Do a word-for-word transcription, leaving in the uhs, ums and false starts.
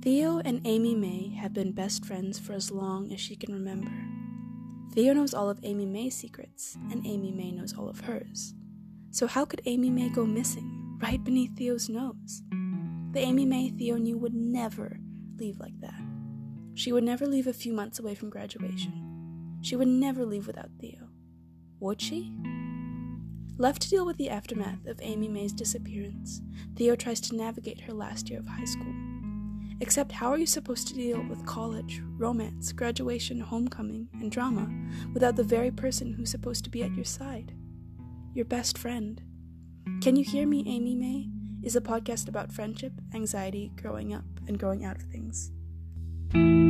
Theo and Amy May have been best friends for as long as she can remember. Theo knows all of Amy May's secrets, and Amy May knows all of hers. So how could Amy May go missing right beneath Theo's nose? The Amy May Theo knew would never leave like that. She would never leave a few months away from graduation. She would never leave without Theo. Would she? Left to deal with the aftermath of Amy May's disappearance, Theo tries to navigate her last year of high school. Except how are you supposed to deal with college, romance, graduation, homecoming, and drama without the very person who's supposed to be at your side? Your best friend. Can You Hear Me, Amy May is a podcast about friendship, anxiety, growing up, and growing out of things.